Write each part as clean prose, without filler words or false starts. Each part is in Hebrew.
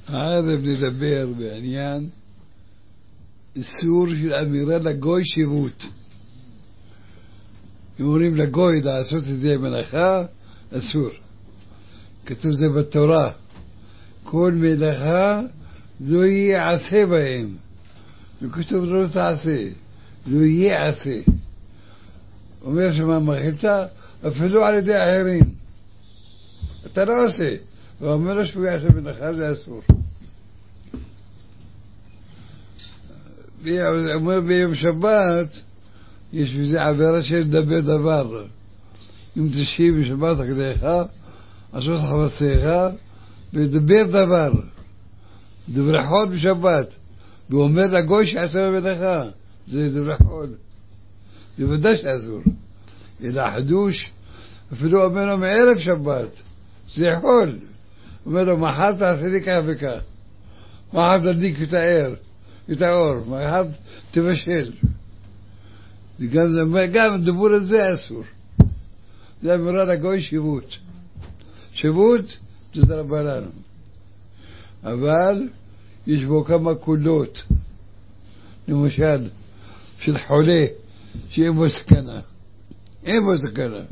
הערב נדבר בעניין איסור של אמירה לגוי שירות. אם אומרים לגוי לעשות את זה מלאכה, אסור. כתוב זה בתורה, כל מלאכה לא יעשה בהם, וכתוב לא תעשה, לא יעשה. אומר שמה מחילתה אפילו על ידי אחרים, אתה לא עושה. הוא אומר לו שהוא יעשה מלאכה, זה אסור. אומר ביום שבת יש בזה עבירה של לדבר דבר. אם תשכיב בשבת אחריך, עשות חבציך ודבר דבר, דברי חול בשבת, ואומר לגוי שעשה במלאכה, זה דברי חול, זה ודאי שאסור. אלא חדוש אפילו אומר לו מערב שבת, זה חול. אומר לו מחר תעשה לי כך וכך, מחר תדליק את האור, מחר תבשל. גם דיבור הזה אסור. זה אמירה לגוי שיבות. שיבות זה דרבנן, אבל יש בו כמה קולות, למשל של חולה שאין בו סכנה, אין בו סכנה,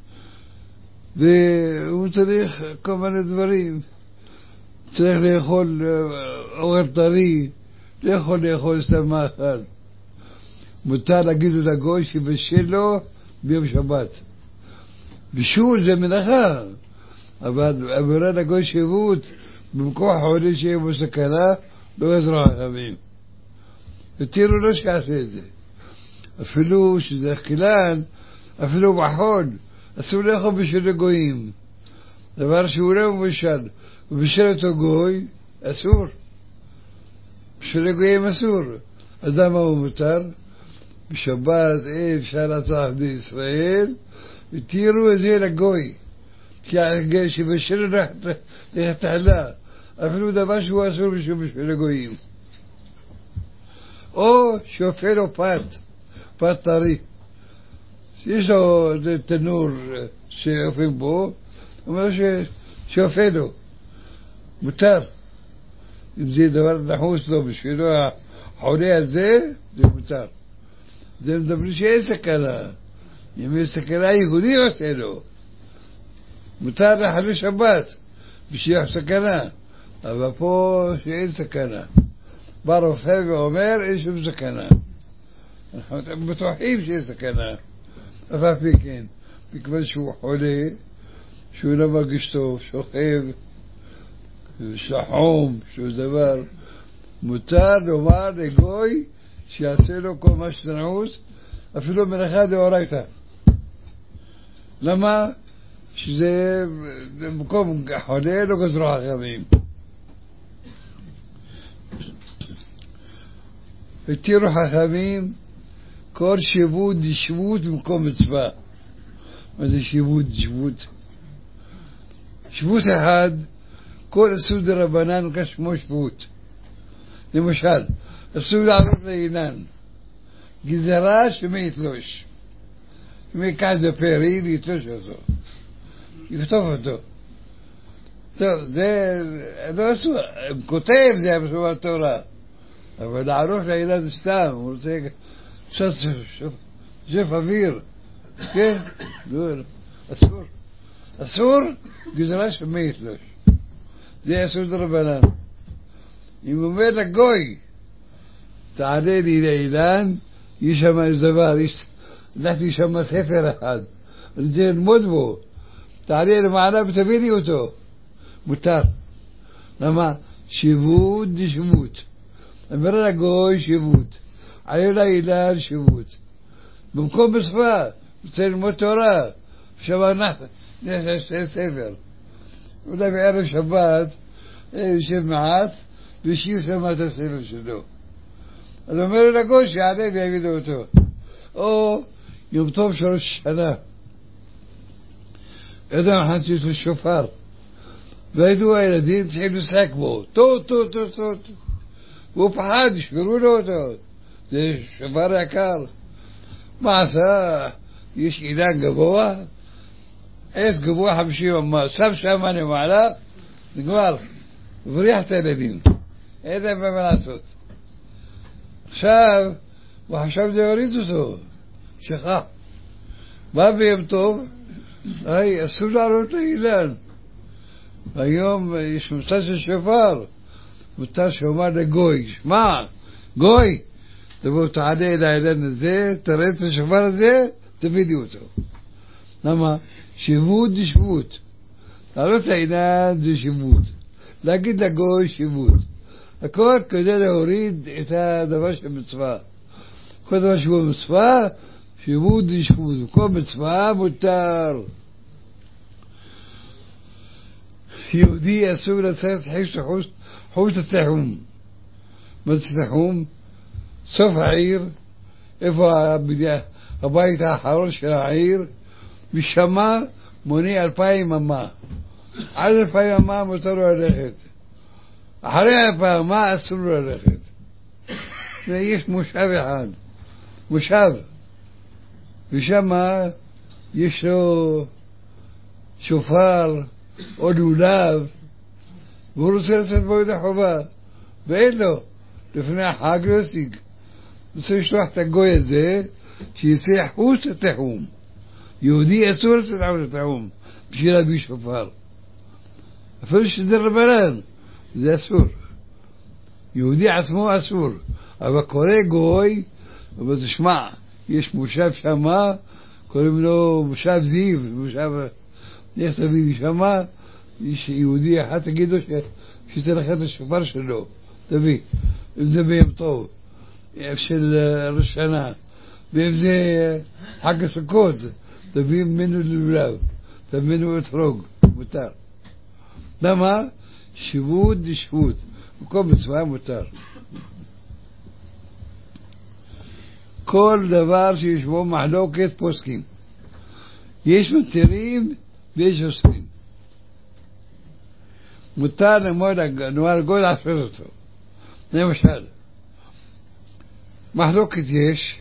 והוא צריך כל מיני דברים, צריך לאכול אוכל טרי, לאכול סתם מאכל. מותר להגיד לגוי שבשל לו ביום שבת. בישול זה מלאכה, אבל אמירה לגוי שירות במקום חולה שיהיה בו סכנה, לא יזרוע חכמים. ותראו לא שיעשה את זה. אפילו שזה כלל, אפילו בחול, אסור לאכול בשביל הגויים. דבר שהוא לא מבושל, ובשביל אותו גוי, אסור. בשביל הגויים אסור. אדם הוא מותר, בשבת אפשר לעשות עבדי ישראל, ותראו את זה לגוי. כי שבשביל להתעלה, אפילו דבר שהוא אסור בשביל הגויים. או שאופה לו פת טרי. יש לו תנור שאופים בו, הוא אומר שאופה לו. מותר. אם זה דבר נחוס לו בשבילו, החולה הזה, זה מותר. זה מדברים שאין סכנה. אם יש סכנה, יהודי עושה לו. מותר לחלל שבת, בשביל סכנה. אבל פה שאין סכנה. בא רופא ואומר, אין שום סכנה. אנחנו בטוחים שיש סכנה. אף על פי כן, מכיוון שהוא חולה, שהוא לא מרגיש טוב, שוכב, שחום, שהוא דבר, מותר לומר לגוי שיעשה לו כל מה שתנעוס, אפילו מלאכה דאורייתא. למה? שזה במקום חולה לא גזרו חכמים. התירו חכמים כל שיבות דשבות במקום מצווה. מה זה שיבות דשבות? שבות אחד, כל אסור דרבנן כשמו שבות. למשל, אסור לערוך לאילן, גזרה שמי יתלוש. שמי יקח דפרי ויתלוש אותו, יכתוב אותו. טוב, זה לא אסור, כותב זה אסור בתורה, אבל לערוך לאילן סתם, הוא רוצה קצת שף אוויר, כן? אסור. אסור גזרה שמי יתלוש. זה אסור דרבנן. אם הוא אומר לגוי, תעלה לי לאילן, יש שם איזה דבר, הלכתי שם ספר אחד, אני רוצה ללמוד בו, תעלה למעלה ותביא לי אותו. מותר. למה? שיבות דשבות. אמר לגוי שיבות, עלה לאילן שיבות. במקום בשפה, רוצה ללמוד תורה, שבת נעשה ספר. אולי בערב שבת, יושב מעט, ושיב שם את הספר שלו. אז אומר לגוי שיעלה ויביא לו אותו. או יום טוב של ראש השנה, אדם אחד שיש לו שופר, והיו הילדים צריכים לשחק בו, טוט, והוא פחד, ישברו לו אותו, זה שופר יקר. מה עשה? יש אילן גבוה, עץ גבוה 50 אמה, שם שם למעלה, נגמר. ובריח את הילדים. אין להם מה לעשות. עכשיו, הוא חשב להוריד אותו, שכח. בא ביום טוב, אסור לעלות לאילן. והיום יש מוצא של שופר, מוצא שאומר לגוי, שמע, גוי, תבוא תעלה אל האילן הזה, תראה את השופר הזה, תביא לי אותו. למה? שיבות זה שבות. לעלות לאילן זה שיבות. להגיד לגוי שיבות. הכל כדי להוריד את הדבר של מצווה. כל דבר שהוא מצווה, שיבות זה שבות. כל מצווה מותר. יהודי אסור לצאת חוץ התחום. מה זה תחום? סוף העיר, איפה הבית האחרון של העיר, ושמה מונה 2,000 אמה. עד 2,000 אמה מותר לו ללכת. אחרי 2,000 אמה אסור לו ללכת. ויש מושב אחד, מושב, ושמה יש לו שופר או לולב, והוא רוצה לצאת בו את החובה, ואין לו, לפני החג לא ישיג. רוצה לשלוח את הגוי הזה, שיצא חוץ התחום. יהודי אסור לצאת חוץ התחום, בשביל להביא שופר. אפילו שזה רבנן, זה אסור. יהודי עצמו אסור. אבל קורא גוי, אבל תשמע, יש מושב שמה, קוראים לו מושב זיו, מושב, איך תביא שמה, יש יהודי אחד תגידו שתלך את השופר שלו, תביא. אם זה ביום טוב, של ראש שנה, ואם זה חג הסוכות, תביא ממנו לולב, תביא ממנו אתרוג, מותר. למה? שיבות זה שבות, וכל מצווה מותר. כל דבר שיש בו מחלוקת פוסקים. יש מתירים ויש אוסרים. מותר לומר גוי לעשות אותו. למשל, מחלוקת יש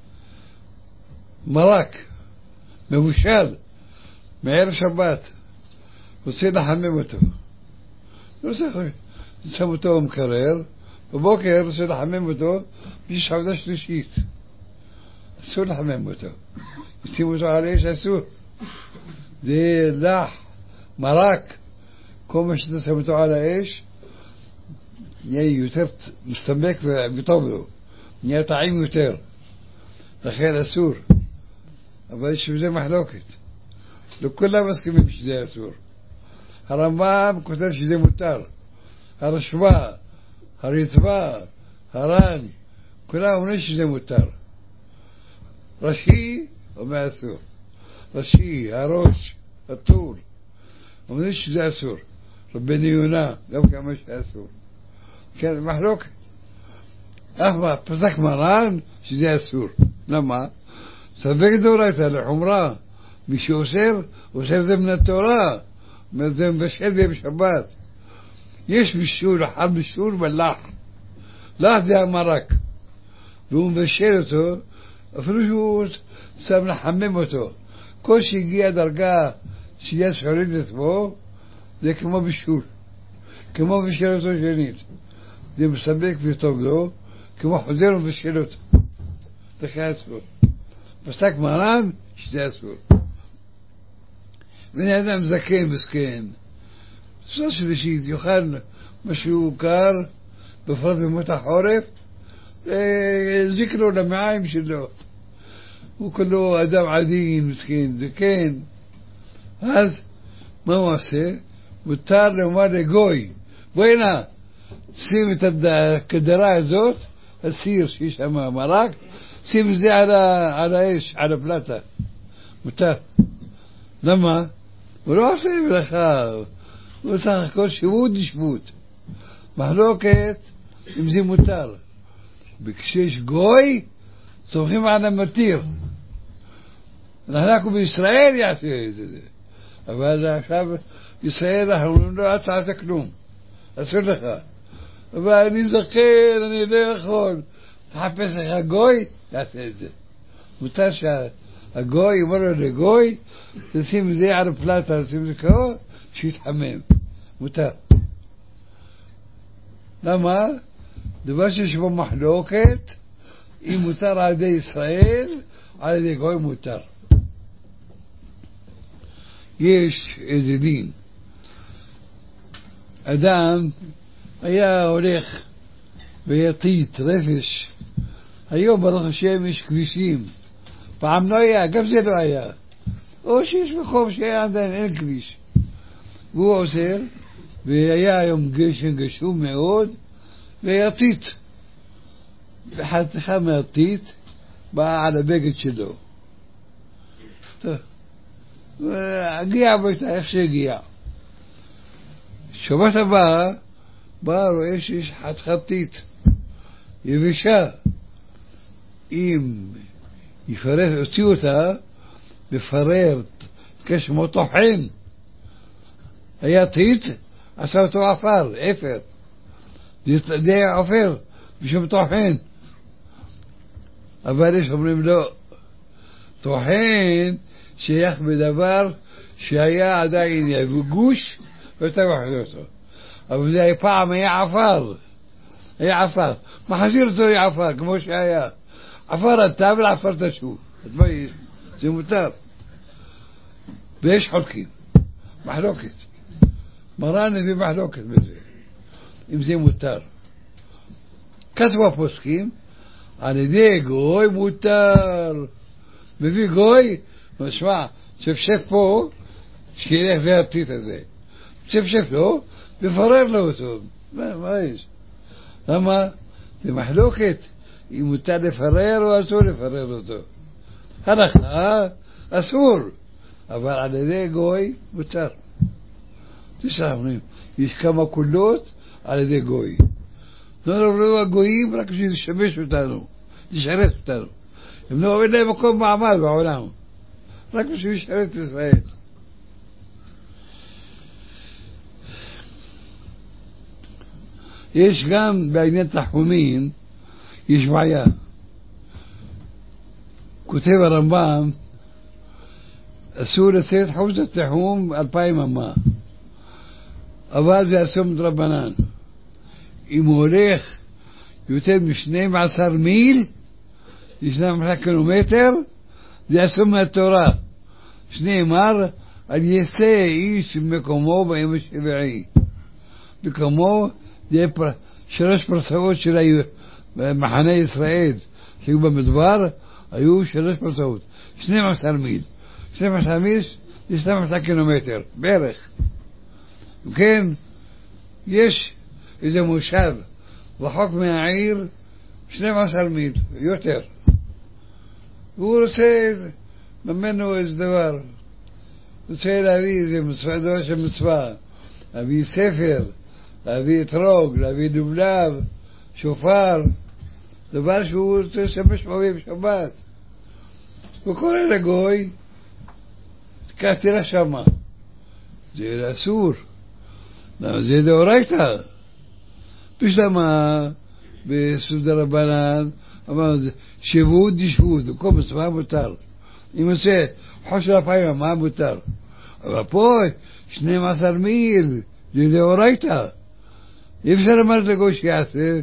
מרק, מבושל, מערב שבת, רוצה לחמם אותו. לא צריך, שם אותו במקרר, בבוקר רוצה לחמם אותו, יש עבודה שלישית. אסור לחמם אותו. ישים אותו על אש, אסור. זה לח, מרק, כל מה שאתה שם אותו על האש, נהיה יותר מסתמק וטוב לו. נהיה טעים יותר. לכן אסור. אבל יש בזה מחלוקת. לא כולם מסכימים שזה אסור. הרמב"ם כותב שזה מותר. הרשב"א, הרצב"א, הר"ן, כולם אומרים שזה מותר. רש"י אומר אסור. רש"י, הראש, הטור, אומרים שזה אסור. רבנו יונה, גם כמה שאסור. כן, מחלוקת. אף מה, פסק מרן שזה אסור. למה? ספק דאורייתא לחומרה. מי שאוסר, אוסר זה מן התורה. זה מבשל ביום שבת. יש בישול, אחר בישול ולח. לח זה המרק. והוא מבשל אותו, אפילו שהוא שם לחמם אותו. כל שהגיע דרגה שיש חרידת בו, זה כמו בישול. כמו בישל אותו שנית. זה מספק וטוב לו, כמו חוזר ובשל אותו. זה אסור. פסק מרן שזה אסור. בני אדם זקן וזקן. סוף שלישית, יאכל משהו קר, בפרט במות החורף, זיק לו למעיים שלו. הוא כולו אדם עדין, מסכן, זקן. אז מה הוא עושה? מותר לומר לגוי, בואי נא, שים את הכדרה הזאת, הסיר שיש שם מרק, שים את זה על האש, על הפלטה. מותר. למה? הוא לא עושה מלאכה, הוא סך הכל שיבות ושבות. מחלוקת אם זה מותר. וכשיש גוי, סומכים על המתיר. אנחנו בישראל יעשו את זה. אבל עכשיו ישראל אנחנו אומרים לו, אל תעשה כלום. אסור לך. אבל אני זקן, אני לא יכול. תחפש לך גוי, יעשה את זה. מותר שהגוי אומר לו לגוי, תשים זה על הפלטה, תשים זה קרוב, שיתחמם. מותר. למה? דבר שיש בו מחלוקת, אם מותר על ידי ישראל, על ידי גוי מותר. יש איזה דין. אדם היה הולך ויתית, רפש. היום ברוך השם יש כבישים. פעם לא היה, גם זה לא היה. או שיש מקום שעדיין אין כביש. והוא עוזר, והיה היום גשם גשום מאוד, ויתית. וחתיכה מהתית באה על הבגד שלו. טוב. הגיע ביתה איך שהגיע. שבת הבאה בא רואה שיש חתיכתית יבשה. אם יפרר, הוציא אותה, לפרר כשמו טוחן. היה תית, עשה אותו עפר, אפר. זה עופר, בשום טוחן. אבל יש אומרים לא. טוחן שייך בדבר שהיה עדיין גוש ואתה מחזיר אותו. אבל זה פעם היה עפר. היה עפר. מחזיר אותו היה עפר, כמו שהיה. עפר אתה ולעפרת שוב. זה מותר. ויש חולקים. מחלוקת. מרן הביא מחלוקת בזה. אם זה מותר. כתבו הפוסקים, על ידי גוי מותר. מביא גוי, משמע, שפשף פה, שילך והפתית הזה. שפשף לו, ופרר לו אותו. מה יש? למה? זה מחלוקת. אם מותר לפרר או אסור לפרר אותו. הלכה, אסור. אבל על ידי גוי, מותר. תשמעים, יש כמה קולות על ידי גוי. לא הגויים רק בשביל לשמש אותנו, לשרת אותנו. הם לא עובד להם מקום מעמד בעולם. רק בשביל לשרת את ישראל. יש גם בעניין תחומים, יש בעיה. כותב הרמב"ם, אסור לתת חומס התחום 2,000 אמה. אבל זה אסור מדרבנן. אם הוא הולך יותר מ-12 מיל, 12 קילומטר, זה אסור מהתורה. שנאמר, על יעשה איש מקומו ביום השביעי. מקומו זה 3 פרסאות של מחנה ישראל שהיו במדבר, היו 3 פרסאות. 12 מיל. 12 מיל זה 12 קילומטר, בערך. וכן, יש איזה מושב רחוק מהעיר 12 מיל, יותר. והוא רוצה ממנו איזה דבר. רוצה להביא איזה מצווה, דבר של מצווה. להביא ספר, להביא אתרוג, להביא דובלב, שופר. דבר שהוא רוצה לשמש בו בשבת. הוא קורא לגוי, תראה שמה. זה אסור. זה דאורייתא. בשלמה, בסעודה רבנן, אמרנו, שבות דשבות, וכל מצווה מותר. אם יוצא חושב 2,000 אמה מותר. אבל פה 12 מיל, זה דאורייתא. אי אפשר לומר לגוי שיעשה,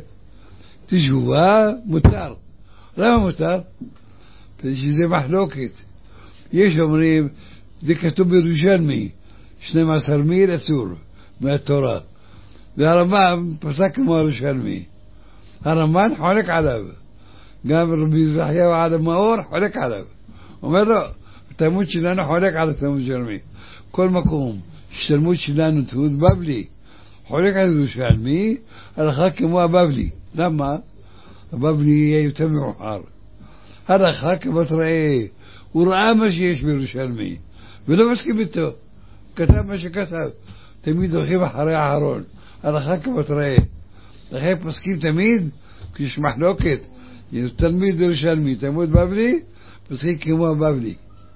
תשובה מותר. למה מותר? שזה מחלוקת. יש אומרים, זה כתוב בירושלמי, 12 מיל אסור מהתורה. והרמב"ם פסק כמו הירושלמי. הרמב"ן חולק עליו. גם רבי זכיהו עד מאור חולק עליו. אומר לו, התלמוד שלנו חולק על התלמוד שלמי. כל מקום שתלמוד שלנו תלמוד בבלי חולק על ירושלמי, הלכה כמו הבבלי. למה? הבבלי יהיה יותר מאוחר. הלכה כמו תראה, הוא ראה מה שיש בירושלמי ולא מסכים איתו. כתב מה שכתב. תמיד הולכים אחרי האחרון. הלכה כמו תראה. לכן פסקים תמיד כשיש מחלוקת. תלמיד ירושלמי, תלמוד בבלי, פסקים כמו הבבלי.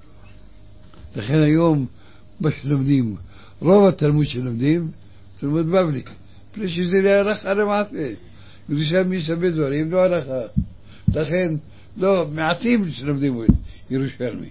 לכן היום מה שלומדים, רוב התלמוד שלומדים, תלמוד בבלי. פני שזה לא הלכה למעשה. ירושלמי יש הרבה דברים, לא הלכה. לכן, לא, מעטים שלומדים ירושלמי.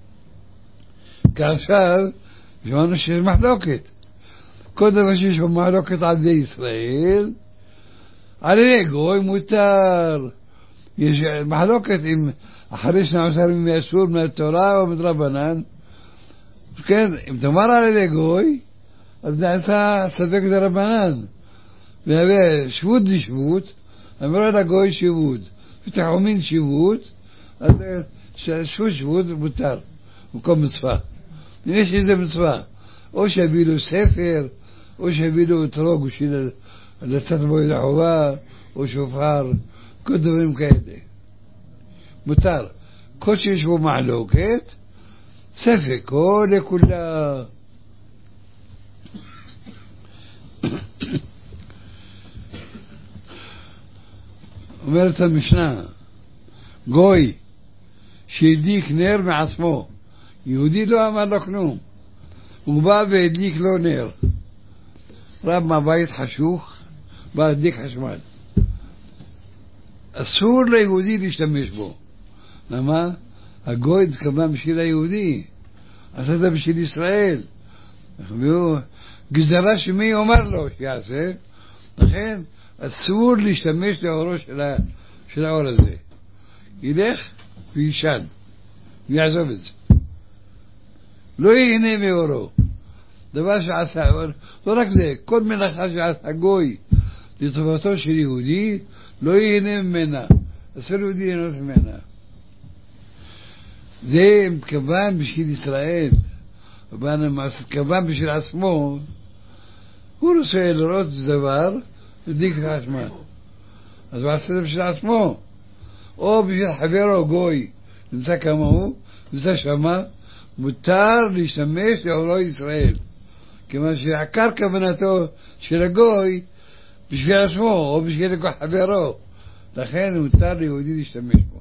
כעכשיו, שמענו שיש מחלוקת. כל דבר שיש במחלוקת על ידי ישראל, על ידי גוי מותר. יש מחלוקת אם אחרי 12 ימים אסור מהתורה או מדרבנן. כן, אם תאמר על ידי גוי, אז נעשה ספק דרבנן. והווה שבות דשבות, אמרו על הגוי שבות, ותחומין שבות, אז שבות מותר, במקום מצווה. אם יש איזה מצווה, או שהביא לו ספר, או שהביא לו אתרוג בשביל לצאת בו אל החובה, או שופר, כל דברים כאלה. מותר. כל שיש בו מחלוקת, ספק, או לכולה. אומרת המשנה, גוי שהדליק נר מעצמו, יהודי לא אמר לו כלום, הוא בא והדליק לו נר, רב מהבית חשוך, בא להדליק חשמל, אסור ליהודי להשתמש בו. למה? הגוי התכוון בשביל היהודי, עשה את זה בשביל ישראל, גזרה שמי אומר לו שיעשה, לכן אסור להשתמש לאורו של האור הזה. ילך וישן ויעזוב את זה, לא ייהנה מאורו. דבר שעשה אור, לא רק זה, כל מלאכה שעשה גוי לטובתו של יהודי לא ייהנה ממנה, אסור יהודי ליהנות ממנה. זה מתכוון בשביל ישראל, מתכוון בשביל עצמו, הוא רוצה לראות את דבר הדליק חשמל, אז הוא עשה את זה בשביל עצמו, או בשביל חברו גוי נמצא כמוהו, נמצא שמה, מותר להשתמש לאורו ישראל, כיוון שעיקר כוונתו של הגוי בשביל עצמו או בשביל חברו, לכן מותר ליהודי להשתמש בו.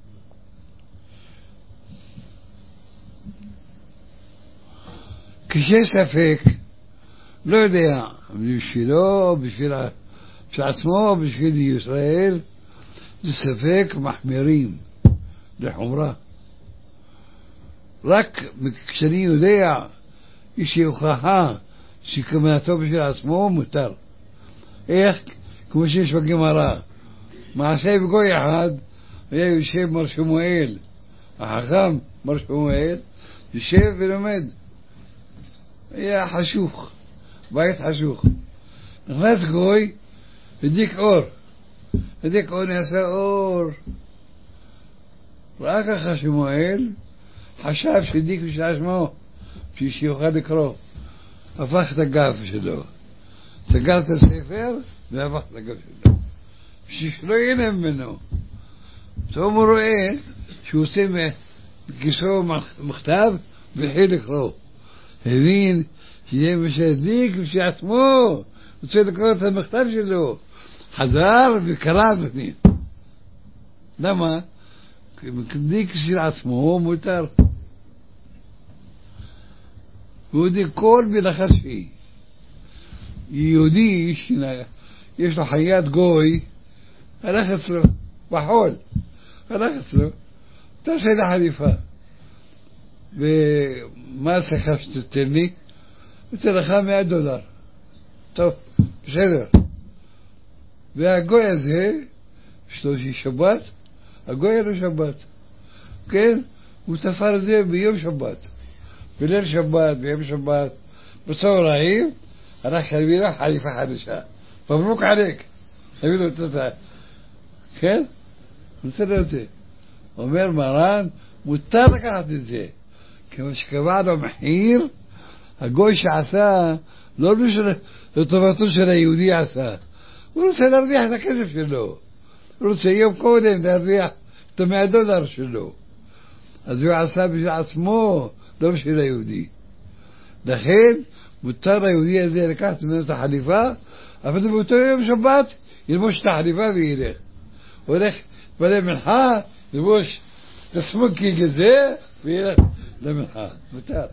כשיש ספק, לא יודע, בשבילו, בשביל עצמו או בשביל ישראל, זה ספק מחמירים לחומרה. רק כשאני יודע, יש הוכחה שכוונתו בשביל עצמו מותר. איך? כמו שיש בגמרא, מעשה בגוי אחד, היה יושב מר שמואל, החכם מר שמואל, יושב ולומד, היה חשוך, בית חשוך, נכנס גוי, הדליק אור, נעשה אור, ראה ככה שמואל, חשב שהדליק בשביל עצמו, בשביל שיוכל לקרוא, הפך את הגב שלו, סגר את הספר והפך את הגב שלו, בשביל שלא ייהנה ממנו. פתאום הוא רואה שהוא עושה מכיסו מכתב והתחיל לקרוא, הבין שזה מה שהדליק בשביל עצמו, רוצה לקרוא את המכתב שלו, חזר וקרא בפנים. למה? כי הדליק בשביל עצמו מותר. יהודי כל מלאכה שהיא, יהודי יש לו חיית גוי, הלך אצלו בחול, הלך אצלו, תעשה לה חליפה, ומה השכר שתתן לי? אתן לך $100. טוב, בסדר. והגוי הזה, יש לו שבת, הגוי היה לו שבת, כן? הוא תפר את זה ביום שבת, בליל שבת, ביום שבת, בצהריים, הלך להביא לו חליפה חדשה. מברוק עליק, תביא לו אותה, כן? רוצה לו את זה. אומר מרן, מותר לקחת את זה, כמו שקבע לו מחיר, הגוי שעשה, לא לטובתו של היהודי עשה, הוא רוצה להרוויח את הכסף שלו, הוא רוצה יום קודם להרוויח את $100 שלו, אז הוא עשה בשביל עצמו, לא בשביל היהודי. לכן מותר ליהודי הזה לקחת ממנו את החליפה, אבל באותו יום שבת ילבוש את החליפה וילך, הוא הולך להתפלל מנחה, ילבוש את הסמוקיג הזה וילך למנחה, מותר.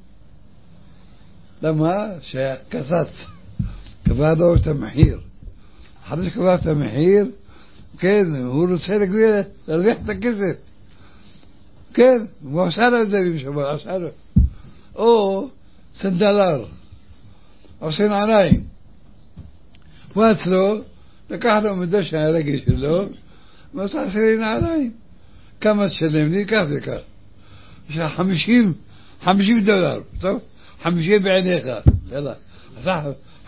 למה? שקצץ, קבע לו את המחיר, אחרי שקבע את המחיר, כן, הוא רוצה להרוויח את הכסף, כן, הוא עשה לו את זה בשבת, עשה לו. או $1, עושה נעליים, הוא אצלו, לקח לו מדש הרגל שלו, ואתה עשה לי נעליים. כמה תשלם לי? כך וכך. יש לך $50, טוב? 50 בעיניך, יאללה, עשה $50.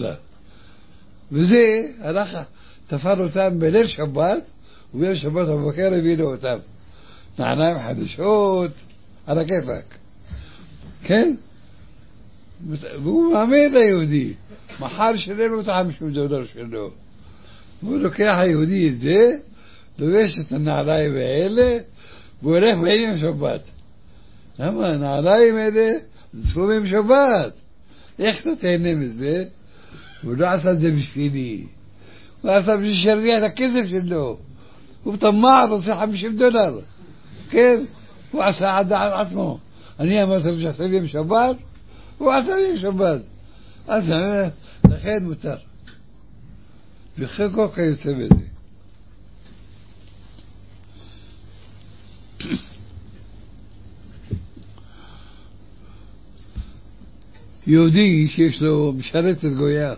וזה, הלך, תפר אותם בליל שבת, וביל שבת בבוקר הביא לו אותם. נעליים חדשות, על הכיפק. כן? והוא מאמין ליהודי. מחר שלם לו את $50 שלו. והוא לוקח היהודי את זה, לובש את הנעליים האלה, והוא הולך בעניין שבת. למה? הנעליים האלה צפומים שבת. איך אתה תהנה מזה? הוא לא עשה את זה בשבילי. הוא עשה בשביל שירוויח את הכסף שלו. הוא טמאע, רוצה $50. כן? הוא עשה עד עצמו. אני אמרתי לו שעשה ביום שבת, הוא עשה ביום שבת. אז לכן מותר. וכן כל כך יוצא בזה. יהודי שיש לו משרתת גויה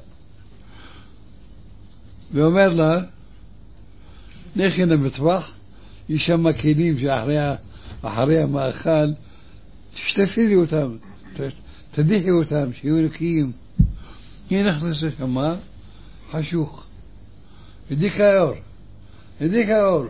ואומר לה, לכי למטבח, יש שם כלים שאחרי המאכל, תשטפי לי אותם, תדיחי אותם, שיהיו נקיים. היא נכנסה שמה, חשוך, הדליקה אור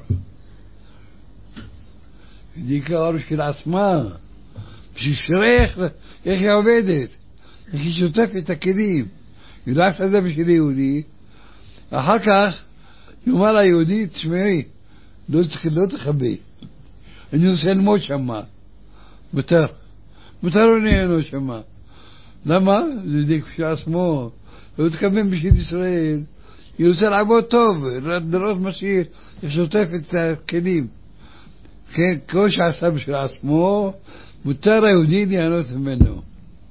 של עצמה, בשביל שראה איך היא עובדת, איך היא שוטפת את הכלים. היא לא עשתה את זה בשביל יהודי. אחר כך יאמר ליהודי, תשמעי, לא תחבי, אני רוצה ללמוד שמה, מותר לו ליהנות שמה. למה? זה דיק בשביל עצמו, לא תכוון בשביל ישראל. היא רוצה לעבוד טוב, לראות מה שהיא שוטפת את הכלים. כן, כל שעשה בשביל עצמו, מותר היהודי ליהנות ממנו.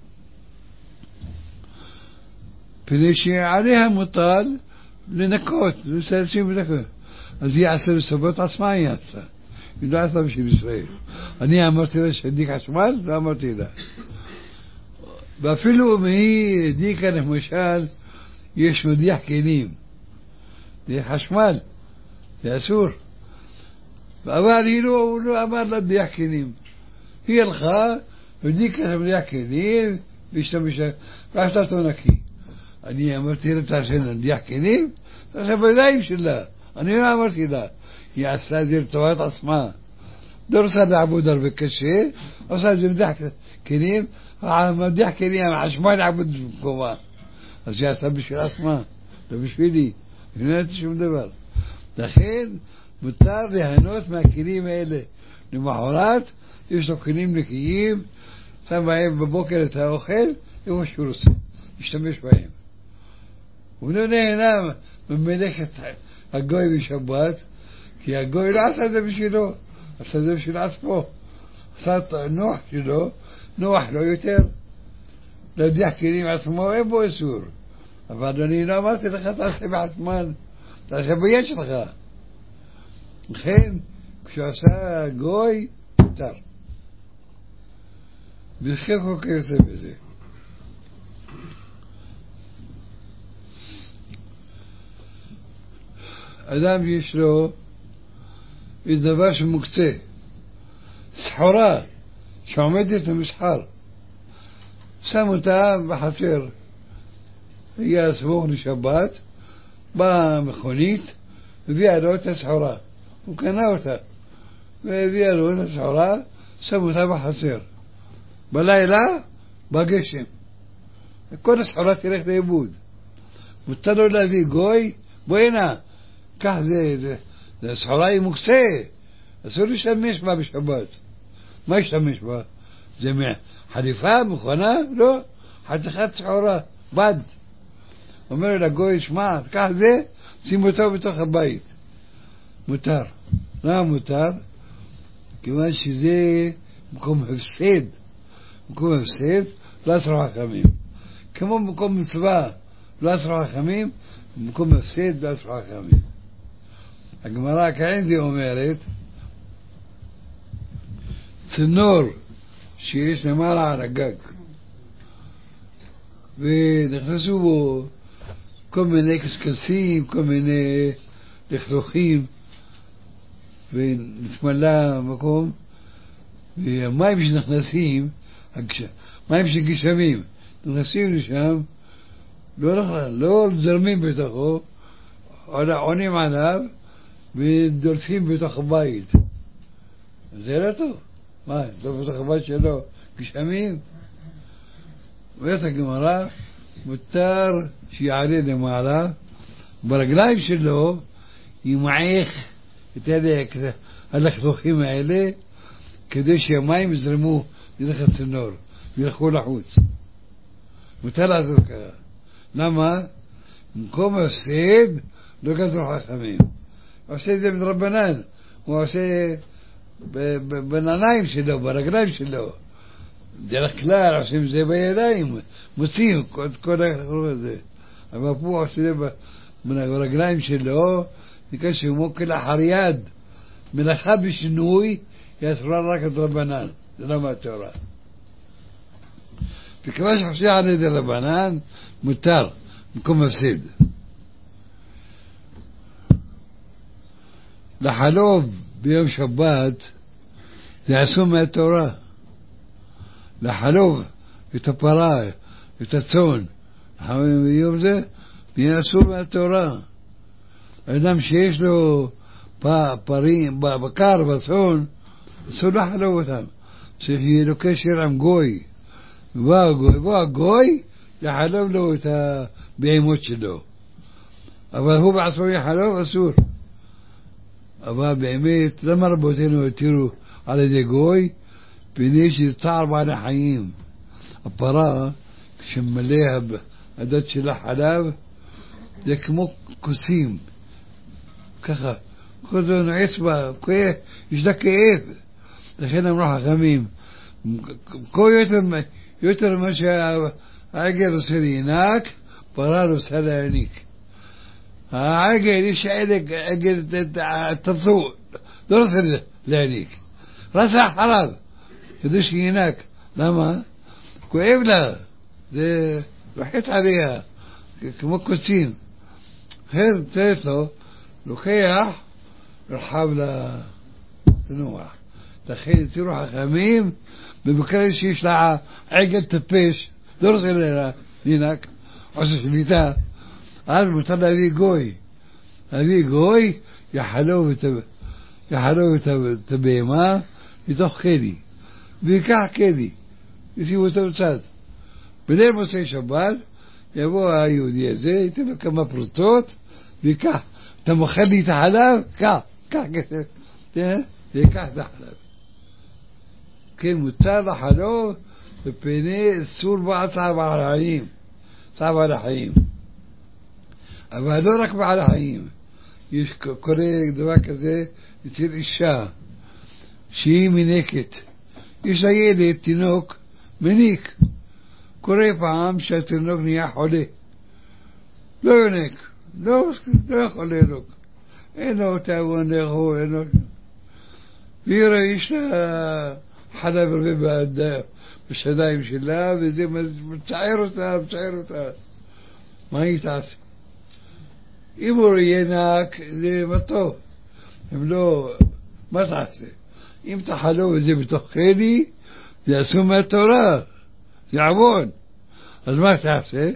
פני שעליה מוטל לנקות, לשים לנקות. אז היא עשה לסבות עצמה, היא עשה. היא לא עשה בשביל ישראל. אני אמרתי לה שהדיק חשמל, לא אמרתי לה. ואפילו אם היא הדיקה למשל, יש מדיח כלים. זה חשמל, זה אסור. אבל היא לא אמר לה מדיח כלים. היא הלכה, הדיקה למדיח כלים, והשתמשה, ועשתה אותו נקי. אני אמרתי לה, תעשה נדיח כלים, תעשה בידיים שלה. אני לא אמרתי לה. היא עשה את זה לטובת עצמה. לא רוצה לעבוד הרבה קשה, עושה את זה מדיח כלים, מדיח כלים, החשמל לעבוד במקומה. אז היא עשה בשביל עצמה, לא בשבילי. היא לא נהנית שום דבר. לכן מותר ליהנות מהכלים האלה. למחרת יש לו כלים נקיים, שם בהם בבוקר את האוכל, איפה שהוא רוצה. ישתמש בהם. הוא לא נהנה ממלאכת הגוי בשבת, כי הגוי לא עשה את זה בשבילו, עשה את זה בשביל עצמו. עשה את הנוח שלו, נוח לו יותר. להדיח כלים עצמו, אין בו אסור. אבל אני לא אמרתי לך, תעשה בעצמן, תעשה ביד שלך. לכן, כשעשה גוי, מותר. בכלל כל כך יוצא בזה. אדם יש לו איזה דבר שמוקצה, סחורה שעומדת במסחר, שם אותה בחצר. הגיע סמוך לשבת, באה מכונית, הביאה לו את הסחורה, הוא קנה אותה והביאה לו את הסחורה, שם אותה בחצר. בלילה בגשם כל הסחורה תלך לאיבוד. מותר לו להביא גוי, בואי הנה, כך זה הסחורה היא מוקצה, אסור להשתמש בה בשבת. מה ישתמש בה? זה חליפה, מכונה? לא, חתיכת סחורה, בד. אומר לגוי, שמע, קח זה, שים אותו בתוך הבית. מותר. למה מותר? כיוון שזה מקום הפסד. מקום הפסד, לא אסרו חכמים. כמו מקום מצווה, לא אסרו חכמים, במקום הפסד, לא אסרו חכמים. הגמרא כעין זה אומרת, צנור שיש למעלה על הגג, ונכנסו בו כל מיני קשקשים, כל מיני לכלוכים, ונתמלא מקום, והמים שנכנסים, מים של גשמים, נכנסים לשם, לא זרמים בתוכו, עונים עליו, ודולפים בתוך הבית. זה לא טוב. מה, לא בתוך הבית שלו גשמים? ואת הגמרא, מותר שיעלה למעלה, ברגליים שלו ימעך את הלכלוכים האלה, כדי שהמים יזרמו דרך הצינור, וילכו לחוץ. מותר לעשות ככה. למה? במקום הפסד, לא גזרו חכמים. הוא עושה את זה מדרבנן, הוא עושה בנעליים שלו, ברגליים שלו. דרך כלל עושים זה בידיים, מוצאים את כל החלוק הזה. אבל פה הוא עושה את זה ברגליים שלו, נקרא שהוא מוקל אחר יד. מלאכה בשינוי היא אסורה רק הדרבנן, זה לא מהתורה. וכמה שחושב על ידי רבנן, מותר, במקום מפסיד. לחלוב ביום שבת זה אסור מהתורה. לחלוב את הפרה, את הצאן, ביום זה, זה אסור מהתורה. האדם שיש לו פרים, בקר, בצאן, אסור לחלוב אותם. צריך יהיה לו קשר עם גוי. ובוא הגוי יחלוב לו את הבהמות שלו. אבל הוא בעצמו יחלוב, אסור. אבל באמת, למה רבותינו התירו על ידי גוי? פני שזה צער בעלי חיים. הפרה, כשמלא הדת שלה חלב, זה כמו כוסים. ככה, כל זה נועץ בה, יש לה כאב. לכן אמרו חכמים, יותר מה שהעגל עושה להינק, פרה עושה להיניק. העגל יש עגל תרצו, לא רוצה להיניק. רצה חלב, כדי שינק. למה? כואב לה, זה לוחץ עליה, כמו כוסים. אחרי תלת לו, לוקח, רחב לנוח. לכן תראו חכמים, במקרה שיש לה עגל טפש, לא רוצה להינק, עושה שביתה, אז מותר להביא גוי. להביא גוי, יחלוב את הבהמה לתוך כלי. ויקח כלי, ישימו אותו בצד. בליל מוצאי שבת, יבוא היהודי הזה, ייתן לו כמה פרוטות, ויקח. אתה מוכר לי את החלב? קח כסף. ויקח את החלב. כן, מותר לחלוב, בפני אסור בעל צער בעל החיים. צער בעל החיים. אבל לא רק בעל החיים. יש קורה דבר כזה אצל אישה, שהיא מניקת. יש לה ילד, תינוק, מניק. קורה פעם שהתינוק נהיה חולה. לא יונק. לא יכול לינוק. אין לו תאבון לאכול, אין לו... והיא רואה, יש לה חלב הרבה בשדיים שלה, וזה מצער אותה. מה היא תעשה? אם הוא ינק, זה מטוב. אם לא, מה תעשה? אם תחלוב את זה בתוך כלי, זה אסור מהתורה. זה עוון. אז מה תעשה?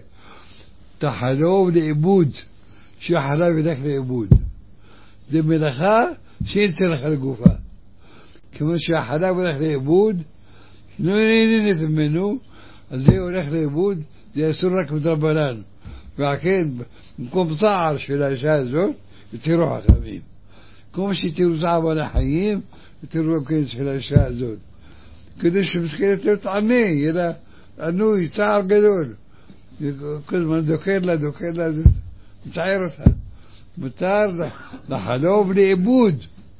תחלוב לאיבוד. שהחלב ילך לאיבוד. זה מלאכה שאין צריך לגופה. כמו שהחלב הולך לאיבוד, לא נהנית ממנו, אז זה הולך לאיבוד, זה אסור רק מדרבנן. וכן, במקום צער של האישה הזאת, יתירו חכמים. כמו שיתירו צער בעלי החיים, יתירו גם כן של האישה הזאת. כדי שמסכנת לא תענה, יהיה לה ענוי, צער גדול. כל הזמן דוקר לה, מצער אותה. מותר לחלוב לאיבוד.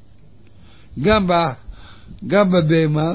גם בבהמה,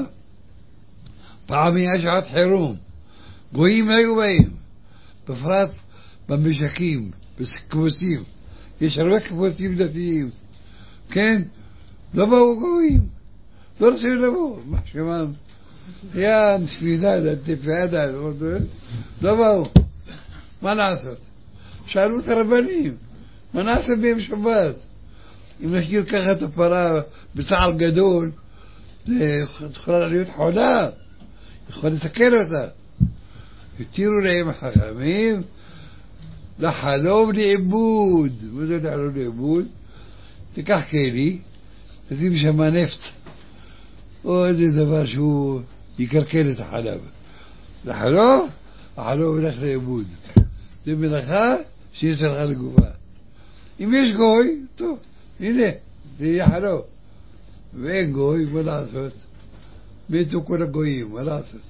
פעם היה שעת חירום. גויים היו באים, בפרט במשקים, בכבוסים. יש הרבה כבוסים דתיים. כן? לא באו גויים. לא רוצים לבוא. מה שמם? היה נשפידה, תפעדה, לא באו. מה לעשות? שאלו את הרבנים, מה נעשה ביום שבת? אם נשאיר ככה את הפרה בצער גדול, זה יכולה להיות חולה, יכול לסכן אותה. התירו להם החכמים לחלוב לעיבוד. מה זה לחלוב לעיבוד? תיקח כלי, תשים שם נפט, או איזה דבר שהוא יקרקל את החלב. לחלוב, החלוב הולך לעיבוד. זה מלאכה שיש לך לגופה. אם יש גוי, טוב, הנה, זה יהיה חלוב. ואין גוי, מה לעשות? מתו כל הגויים, מה לעשות?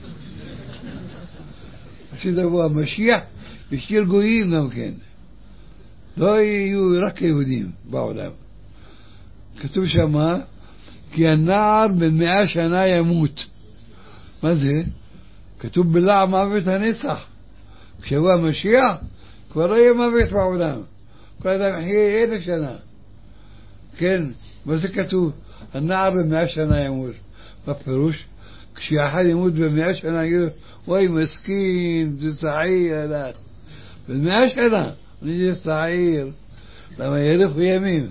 כשתבוא המשיח, ישאיר גויים גם כן. לא יהיו רק יהודים בעולם. כתוב שמה, כי הנער בן 100 שנה ימות. מה זה? כתוב בלע מוות הנצח. כשבוא המשיח, כבר לא יהיה מוות בעולם. כל אדם יחיה 1,000 שנה. כן, מה זה כתוב? הנער בן 100 שנה ימות. בפירוש, כשאחד ימות ב100 שנה, יגיד, וואי מסכין, זה צעיר, בן 100 שנה, אני זה צעיר. למה ילכו ימים?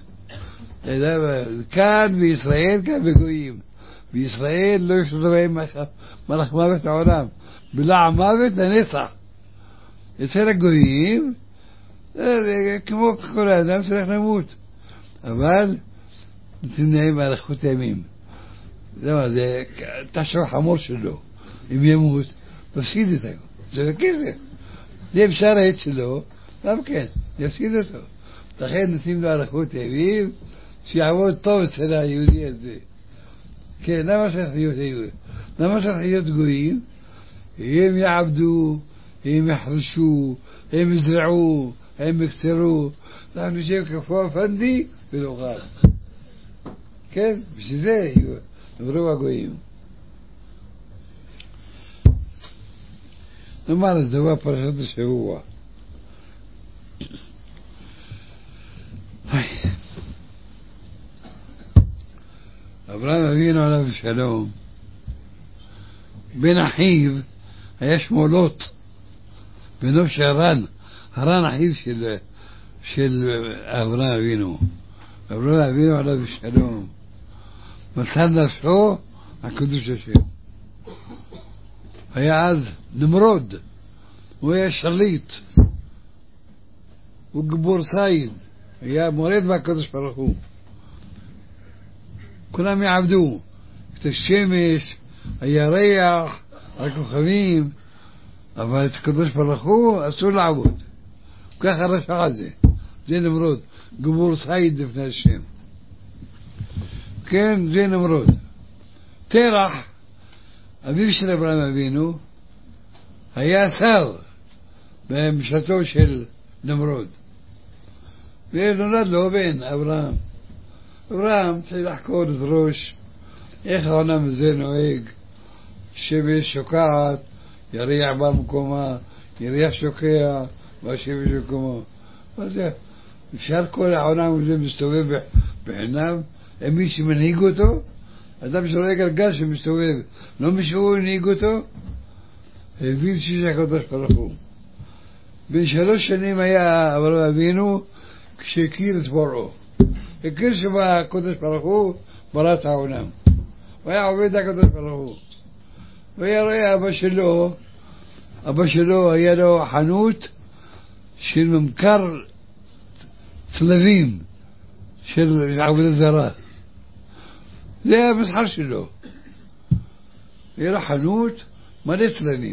כאן בישראל, כאן בגויים. בישראל לא יש בהם מלאך מוות העולם. בלע מוות לנצח. אצל הגויים, כמו כל האדם צריך למות. אבל נותנים להם אריכות ימים. זה תשב חמור שלו. אם ימות, תפסיד את הכל. זה בכסף. זה אפשר העץ שלו, גם כן, יפסיד אותו. לכן נותנים לו אריכות ימים, שיעבוד טוב אצל היהודי הזה. כן, למה צריך להיות יהודי? למה צריך להיות גויים? הם יעבדו, הם יחרשו, הם יזרעו, הם יקצרו. אנחנו נשב כפו הפנדי ונאכל. כן, בשביל זה נבראו הגויים. נאמר אז דבר פרשת השבוע. אברהם אבינו עליו שלום, בן אחיו היה שמו לוט, בנו של הרן אחיו של אברהם אבינו. אברהם אבינו עליו שלום, מסר נפשו הקדוש השם. היה אז נמרוד, הוא היה שליט, הוא גיבור ציד, היה מורד מהקדוש ברוך הוא. כולם יעבדו את השמש, הירח, הכוכבים, אבל את הקדוש ברוך הוא אסור לעבוד. ככה רשע על זה. זה נמרוד, גיבור ציד לפני השם. כן, זה נמרוד. תרח, אביו של אברהם אבינו, היה שר במשלתו של נמרוד. ונולד לו בן אברהם. אברהם צריך לחקור את ראש, איך העולם הזה נוהג, שמש שוקעת, ירח במקומה, ירח שוקע, והשמש במקומו. מה זה? אפשר כל העולם הזה מסתובב בחינם, אין מי שמנהיג אותו? אדם שרואה גלגל שמסתובב, לא מישהו הנהיג אותו? הבין שיש הקדוש ברוך הוא. בן 3 שנים היה אברהם אבינו כשהכיר את בוראו. הכיר שבה הקדוש ברוך הוא ברא את העולם. הוא היה עובד הקדוש ברוך הוא. והיה רואה אבא שלו היה לו חנות של ממכר צלבים של עבודה זרה. זה היה המסחר שלו. היה לו חנות מלא צלבים.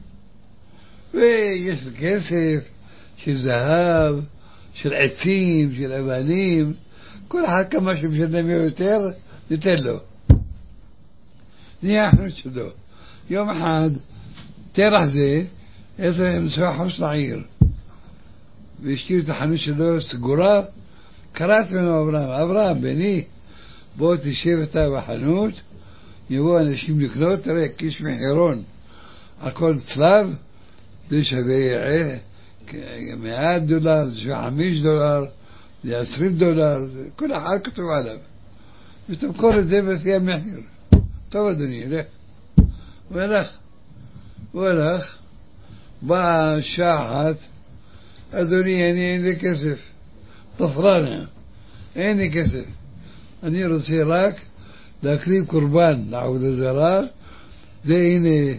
ויש כסף של זהב, של עצים, של אבנים. כל אחד כמה שמשלם יותר, ניתן לו. זה היה החנות שלו. יום אחד, תרח זה, היה צריך לנסוע חוץ לעיר. והשאיר את החנות שלו סגורה, קראת ממנו אברהם, בני, בוא תשב אתה בחנות, יבואו אנשים לקנות, תראה, קיש מחירון על כל צלב, זה שווה $100, זה שווה $5, זה $20, כל אחד כתוב עליו. ותמכור את זה לפי המחיר. טוב אדוני, לך. הוא הלך. באה שעה אחת, אדוני, אני אין לי כסף, טפרנה, אין לי כסף. אני רוצה רק להקריב קורבן לעבודה זרה, זה הנה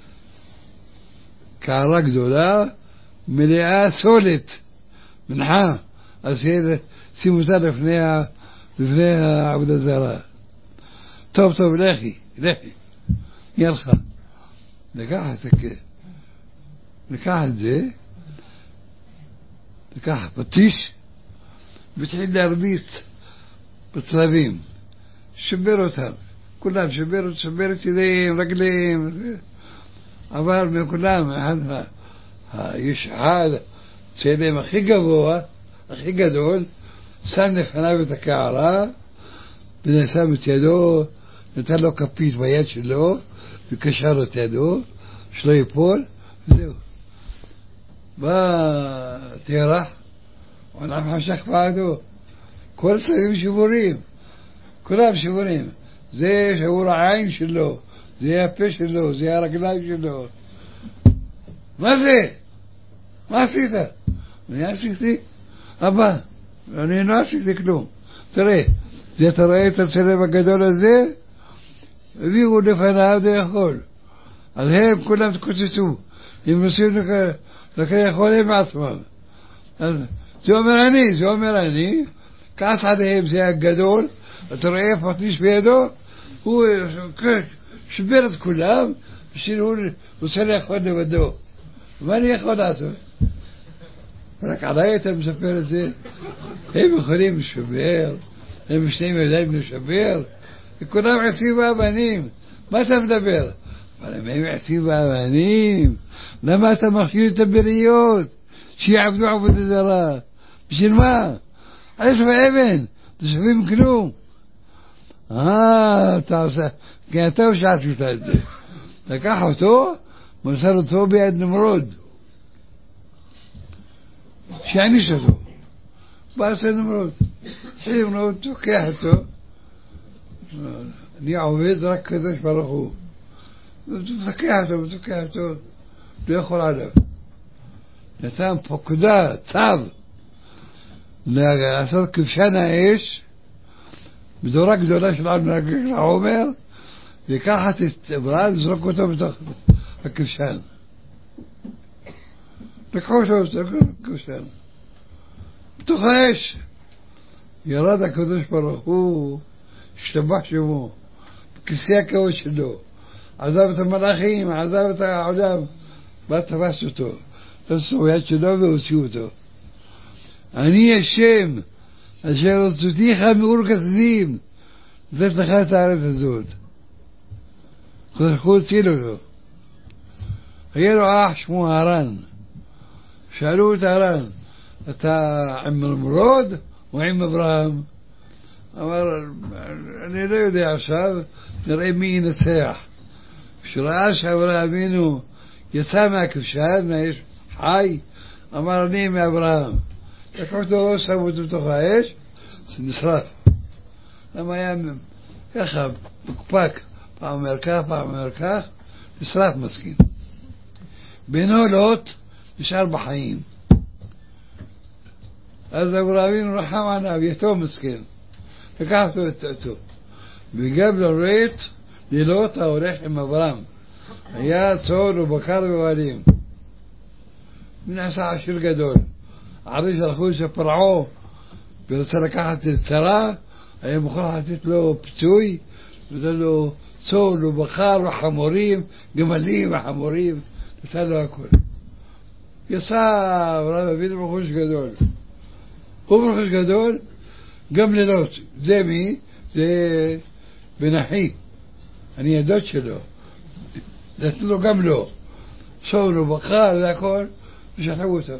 קערה גדולה, מלאה סולת, מנחה, אז שימו אותה לפני העבודה זרה. טוב, טוב, לכי, ילך. לקח את זה, לקח פטיש, והתחיל להרביץ בצלבים, שבר אותם, כולם שבר את ידיהם, רגליהם, אבל מכולם, יש אחד, צלם הכי גבוה, הכי גדול, שם לפניו את הקערה, ונשם את ידו, נתן לו כפית ביד שלו, וקשר את ידו, שלא ייפול, וזהו. בא תרח, ועולם חשך בעדו, כל צלבים שבורים, כולם שבורים. זה שבור העין שלו, זה הפה שלו, זה הרגליים שלו. מה זה? מה עשית? אני עשיתי? אבא, אני לא עשיתי כלום. תראה, זה אתה רואה את הצלב הגדול הזה? הביאו לפניו זה יכול. אז הם כולם תקוצצו. הם נוסעים לקרח חולים מעצמם. אז זה אומר אני, כעס עליהם זה הגדול, אתה רואה פטיש בידו, הוא שבר את כולם, שהוא רוצה לאכול לבדו. מה אני יכול לעשות? רק עליי אתה מספר את זה, הם יכולים לשבר, הם שניהם ידיים לשבר, וכולם עשים באבנים, מה אתה מדבר? אבל הם עשים באבנים, למה אתה מכשיר את הבריות, שיעבדו עבודה זרה? בשביל מה? עש באבן, תשבים כלום. תעשה, כי אתה שעשית את זה. לקח אותו, מסר אותו ביד נמרוד. שיעניש אותו. בא נמרוד. התחיל נמרוד, תוקח אותו. אני עובד רק קדוש ברוך הוא. תוקח אותו, לא יכול עליו. נתן פקודה, צו, לעשות כבשן האש, בדורה גדולה של העומר, לקחת את אברהם, לזרוק אותו בתוך הכבשן. לקחו אותו בתוך הכבשן. בתוך האש. ירד הקדוש ברוך הוא, השתבח שמו, בכיסא הכבוד שלו. עזב את המלאכים, עזב את העולם, בא תפס אותו. תפסו ביד שלו והוציאו אותו. אני השם, אשר הוצאתיך מאור כסדים, לתת לך את הארץ הזאת. הוא הציל אותו. היה לו אח שמו הרן. שאלו את הרן, אתה עם נמרוד או עם אברהם? אמר, אני לא יודע עכשיו, נראה מי ינצח. כשראה שאברהם אבינו יצא מהכבשן, מהאש חי, אמר אני מאברהם. לקחו אותו, שמו אותו בתוך האש, זה נשרף. למה היה ככה, מקופק, פעם אומר כך, פעם אומר כך, נשרף מסכין. בנו לוט נשאר בחיים. אז אברהם רחם עליו, יתום מסכן. לקח אותו, וגם לראות ללוט ההולך עם אברהם. היה צאן ובקר ובעלים. ונעשה עשיר גדול. אחרי שהלכו שפרעו ורצה לקחת את שרה, היה מוכן לתת לו פיצוי, נתן לו צאן ובקר וחמורים, גמלים וחמורים, נתן לו הכל. יצא אברהם אבינו ברכוש גדול. הוא ברכוש גדול, גם ללוט. זה מי? זה בן אחי. אני הדוד שלו. נתנו לו גם לו. צאן ובקר והכל, ושחררו אותו.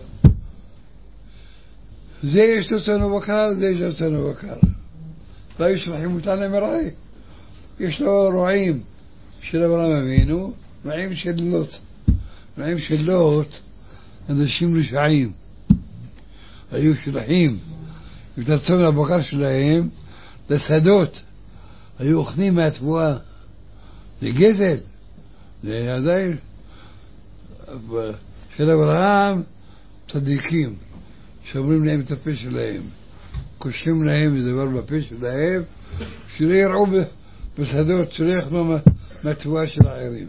זה יש לו צאן ובקר, זה יש לו צאן ובקר. לא ישלחים אותם למרעה. יש לו רועים של אברהם אבינו, רועים של לוט. רועים של לוט, אנשים רשעים. היו שולחים את הצאן והבקר שלהם לשדות. היו אוכלים מהתבואה. זה גזל. זה עדיין של אברהם, צדיקים, שומרים להם את הפה שלהם, קושרים להם דבר בפה שלהם, שלא יראו בשדות, שלא יאכלו מהתבואה של האחרים.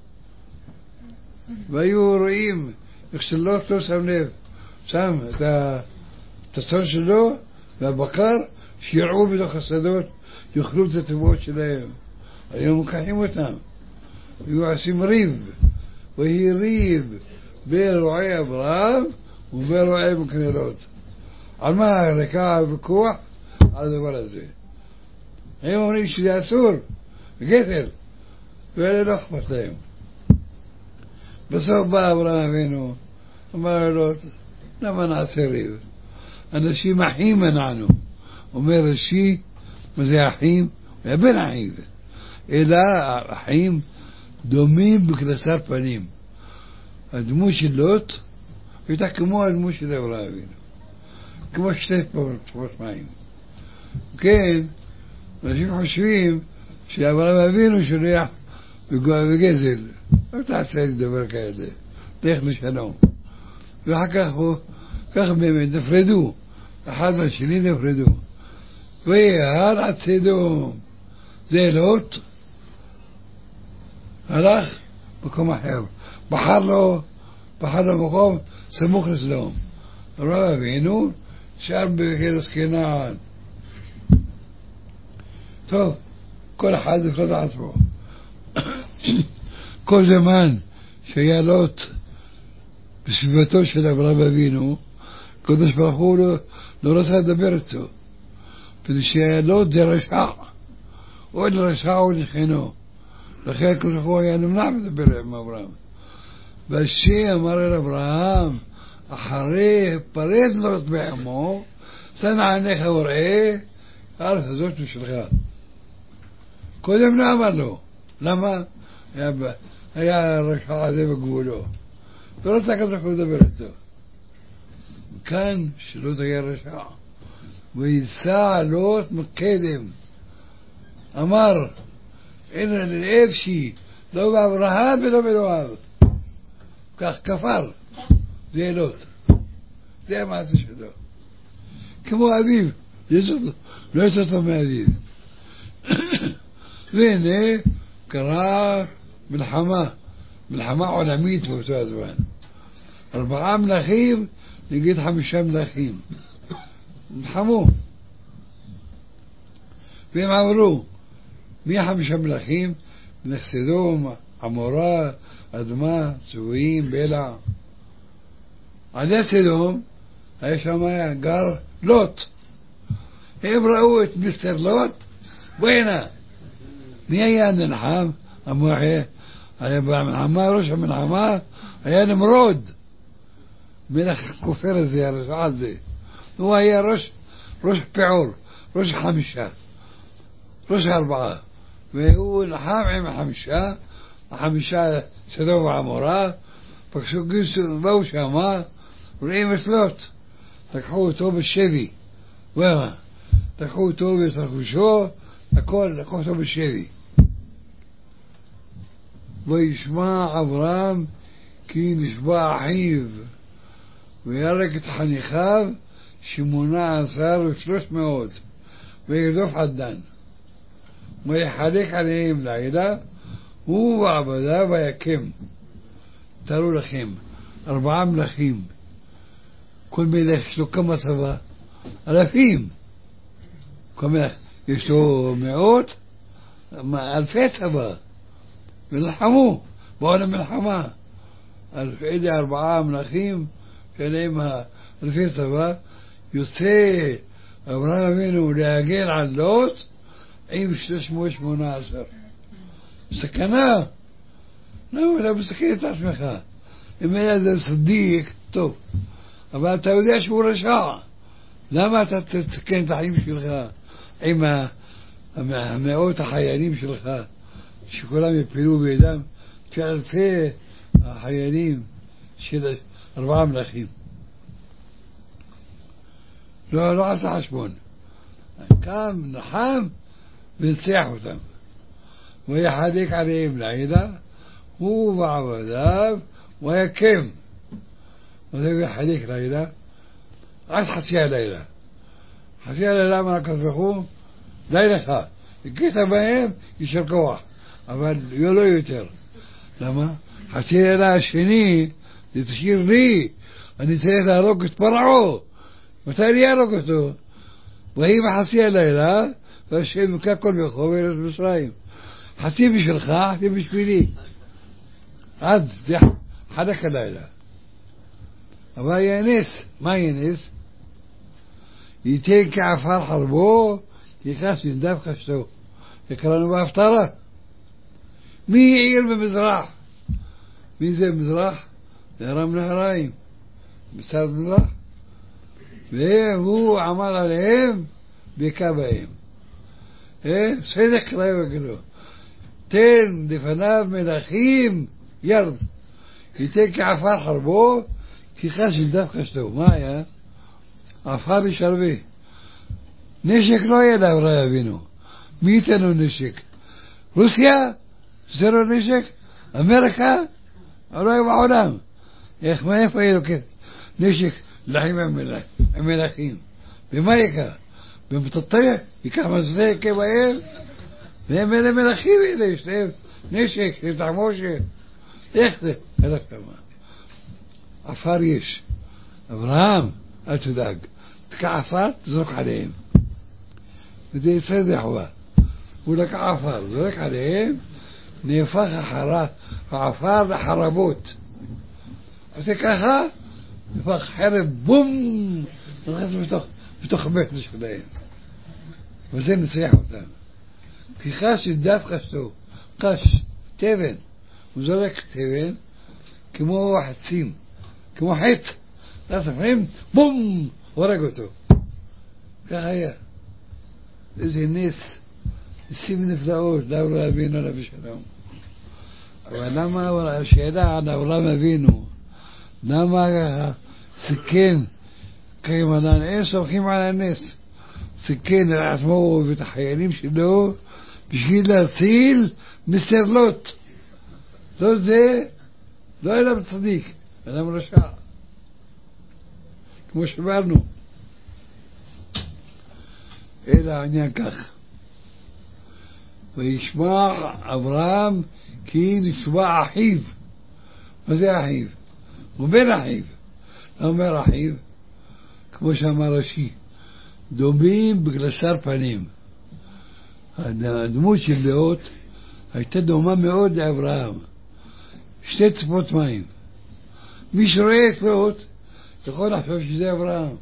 והיו רואים איך שלוט לא שם לב, שם את הצאן שלו והבקר, שיראו בתוך השדות, יאכלו את התבואות שלהם. היום מקחים אותם, היו עושים ריב, והיא ריב בין רועי אברהם ובין רועי מקנלות. על מה הרקע וכוח? על הדבר הזה. הם אומרים שזה אסור, גתר, ואלה לא אכפת להם. בסוף בא אברהם אבינו, אמר לו, למה נעשה ריב? אנשים אחים מנענו. אומר רש"י, מה זה אחים? בן אחיו. אלא אחים דומים בכניסת פנים. הדמות של לוט הייתה כמו הדמות של אברהם אבינו, כמו שתי פרות מים. כן, אנשים חושבים שאברהם אבינו שולח בגזל, לא תעשה לי דבר כאלה, לך לשלום. ואחר כך באמת נפרדו, אחד מהשני נפרדו. ויהר עד סדום, זה לוט, הלך מקום אחר, בחר לו מקום סמוך לסדום. אברהם אבינו שר בכנס כנען. טוב, כל אחד לפנות על עצמו. כל זמן שהיה לוט בסביבתו של אברהם אבינו, הקדוש ברוך הוא לא רצה לדבר איתו, כדי שהיה לוט זה רשע, עוד רשע עוד לכנו. לכן הקדוש ברוך הוא היה נמנע לדבר עם אברהם. והשם אמר אל אברהם, אחרי פרד לוט בעמו, שנא עיניך וראה, הארץ הזאת שלך. קודם לא אמר לו. למה? היה הרשע הזה בגבולו. לא רצה כזה הוא לדבר איתו. כאן שלוט היה רשע. ויסע לוט מקדם. אמר, אין לאבשי, לא באברהם ולא באלוהיו. כך כפר. זה לוט. זה המעשה שלו. כמו אביו. לא יצא אותו מאביו. והנה קרה מלחמה עולמית באותו הזמן. 4 מלכים נגד 5 מלכים. נלחמו. והם עברו 5 מלכים, סדום, עמורה, אדמה, צבועים, בלע. על יד סדום היה שם גר לוט. הם ראו את מיסטר לוט, בואנה. מי היה נלחם? היה במלחמה, ראש המלחמה היה נמרוד, מלך כופר הזה, הרשע הזה. הוא היה ראש פעור, ראש 5, ראש 4, והוא נלחם עם 5 סדום ועמורה. פגשו גיסו, באו שמה, רואים את לוט, לקחו אותו בשבי, לקחו אותו ואת רכושו, הכל לקחו אותו בשבי. וישמע אברהם כי נשבע אחיו, וירק את חניכיו 18,300, וירדוף עד דן, ויחלק עליהם לילה, הוא ועבדיו ויקם. תראו לכם, 4 מלכים, כל מלך יש לו כמה צבא? 1,000. כל מלך יש לו 100, 1,000 צבא, ונלחמו, באו למלחמה. אז אלה 4 מלכים שלהם 1,000 צבא. יוצא אברהם אבינו להגן על לוט עם 318. סכנה. למה אתה מסכן את עצמך? אם היה זה צדיק, טוב, אבל אתה יודע שהוא רשע. למה אתה תסכן את החיים שלך עם 100 החיילים שלך שכולם יפלו בידם? 9,000 החיילים של 4 מלכים. לא עשה חשבון. קם, נחם וניצח אותם. ויחלק עליהם לילה, הוא ועבדיו, ויקם. وده بيحديك ليلة عاد حسيها ليلة ما كذبهم ليلة الكتاب بهم يشركوها אבל יולו יותר. למה? חצי לילה השני זה תשאיר לי, אני צריך להרוג את פרעה. מתי אני ארוג אותו? ויהי בחצי הלילה והשם יכה כל בכו בארץ מצרים. חצי בשבילך, חצי בשבילי. עד זה חלק הלילה. אבל יהיה נס. מה יהיה נס? ייתן כעפר חרבו, יכנס נדף חשתו. יקראנו בהפטרה. מי עיר במזרח? מי זה מזרח? זה רם נהריים, בצד מזרח. והוא עמד עליהם והכה בהם. צדק להם הגלו. תן לפניו מלכים ירד. ייתן כעפר חרבו, כיחה של דף חשתו. מה היה? עפר בשרבה. נשק לא היה לאברהם אבינו. מי ייתן לו נשק? רוסיה? זה לא נשק? אמריקה? לא היו בעולם. מאיפה יהיה לו נשק לחיים עם מלכים? במה יקרה? במטוטה? ייקח מזדה יקה בהם? והם אלה מלכים אלה, יש להם נשק, יש תחמושת. איך זה? אלא כמה. עפר יש. אברהם, אל תדאג. תקע עפר, תזרוק עליהם. וזה יצא דחובה. הוא לקח עפר, זרק עליהם, נהפך העפר לחרבות. עושה ככה, נהפך חרב, בום! נכנס בתוך הבטן שלהם. וזה נצליח אותם. כי חש דף חשתו, קש, תבן. הוא זורק תבן כמו חצים, כמו חץ. אתה ספרים, בום! הורג אותו. ככה היה. איזה נס. ניסים נפלאות, לאברהם אבינו עליו השלום. אבל למה השאלה על אברהם אבינו, למה סיכן כימנן? אין סומכים על הנס. סיכן על עצמו ואת החיילים שלו בשביל להציל מיסטר לוט. לא זה, לא אליו צדיק, אליו רשע. כמו שאמרנו. אלא העניין כך. וישמע אברהם כי נצבע אחיו. מה זה אחיו? הוא בן אחיו. לא אומר אחיו, כמו שאמר רש"י, דומים בגלסר פנים. הדמות של לאות הייתה דומה מאוד לאברהם. שתי צפות מים. מי שרואה את לאות יכול לחשוב שזה אברהם.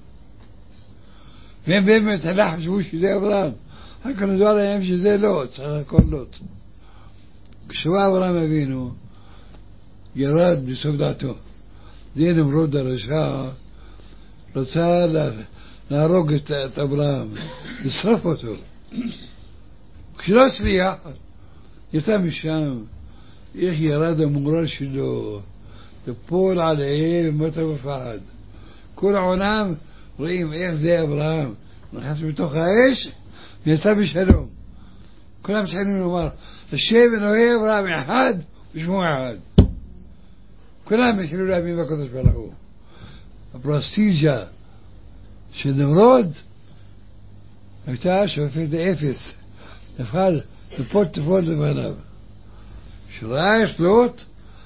והם באמת חשבו שזה אברהם. רק נדוע להם שזה לוט, סך הכל לוט. כשבא אברהם אבינו, ירד בסוף דעתו. זה נמרוד הרשע, רצה להרוג את אברהם, לשרוף אותו. כשלא הצליח, יצא משם, איך ירד המורל שלו, תפול עליהם מתה ופחד. כל העולם רואים איך זה אברהם, נכנס בתוך האש, ויצא בשלום. כולם צריכים לומר, השם אלוהי אברהם אחד ושמו אחד. כולם יכלו להאמין בקדוש ברוך הוא. הפרסטיג'ה של נמרוד הייתה שופט אפס, נפל תפול לבניו. שראה יש לוט,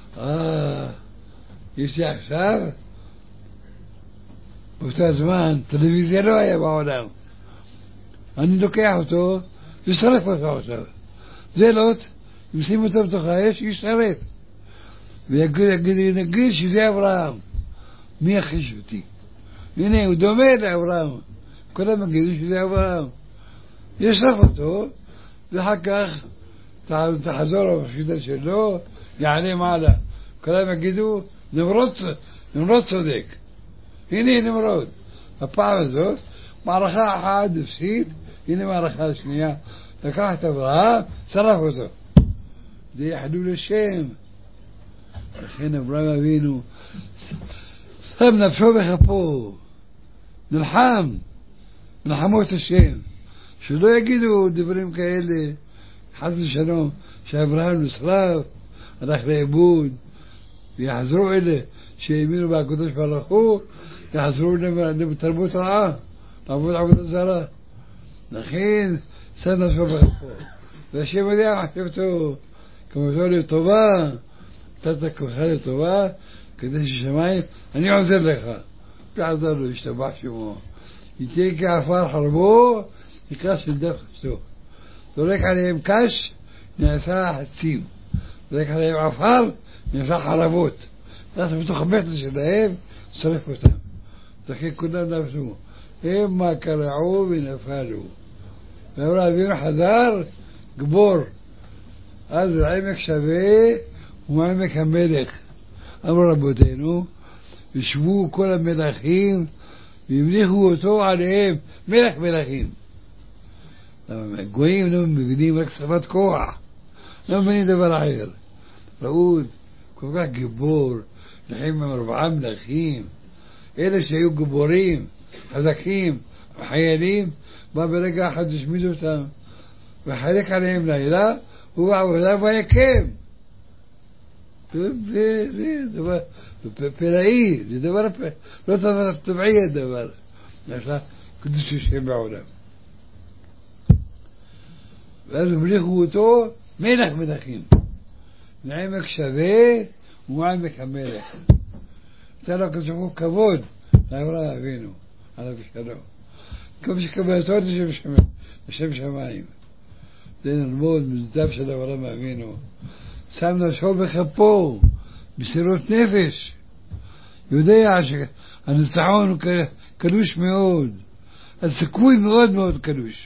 יש לי עכשיו, באותו זמן, טלוויזיה לא היה בעולם. אני לוקח אותו ושרף אותו עכשיו. זה לוט, ישים אותו בתוך האש, ישרף. ויגיד שזה אברהם. מי יחיש אותי? הנה, הוא דומה לאברהם. כולם יגידו שזה אברהם. ישרף אותו, ואחר כך תחזור בשיטה שלו, יעלה מעלה. כולם יגידו, נמרוד צודק. הנה נמרוד. הפעם הזאת, מערכה אחת הפסיד, הנה מערכה שנייה. לקח את אברהם, שרף אותו. זה יחדו לשם. לכן אברהם אבינו שם נפשו בכפו, נלחם, מלחמות השם. שלא יגידו דברים כאלה, חס ושלום, שאברהם נשרף, הלך לאיבוד. ויחזרו אלה שהאמינו בקדוש ברוך הוא, יחזרו לתרבות רעה, לעבוד עבודה זרה. לכן שם נפשו בכפו, והשם יודע מחשבתו, כמותו לטובה, נתת כוחך לטובה, כדי ששמיים, אני עוזר לך, ויעזר לו, ישתבח שמו. ייתן כעפר חרבו, יקש לדף חשתו. זורק עליהם קש, נעשה חצים. זורק עליהם עפר, נעשה חרבות. נעשה בתוך המטר שלהם, שרף אותם. לכן כולם נפלו. המה קרעו ונפלו. ואמרה אבינו חזר, גבור. אז עמק שווה ועמק המלך. אמרו רבותינו, ישבו כל המלכים והמליכו אותו עליהם, מלך מלכים. גויים לא מבינים רק שפת כוח, לא מבינים דבר אחר. ראו כל כך גיבור, נחים עם 4 מלכים, אלה שהיו גיבורים, חזקים, חיילים, בא ברגע אחד השמיד אותם, וחלק עליהם לילה, הוא בעבודה ויקם. זה דבר פלאי, זה דבר לא דבר טבעי הדבר. יש לה קדוש השם בעולם. ואז המליכו אותו מלך מלכים. מעמק שווה ומעמק המלך. נתן לו הקדוש ברוך הוא כבוד לאברהם אבינו, עליו השלום. כמו שקבלתו לשם שמיים. זה נלמוד מזדב של אברהם אבינו. שם נפשו בכפו, בסירות נפש. יודע שהניצחון הוא קדוש מאוד. הסיכוי מאוד מאוד קדוש.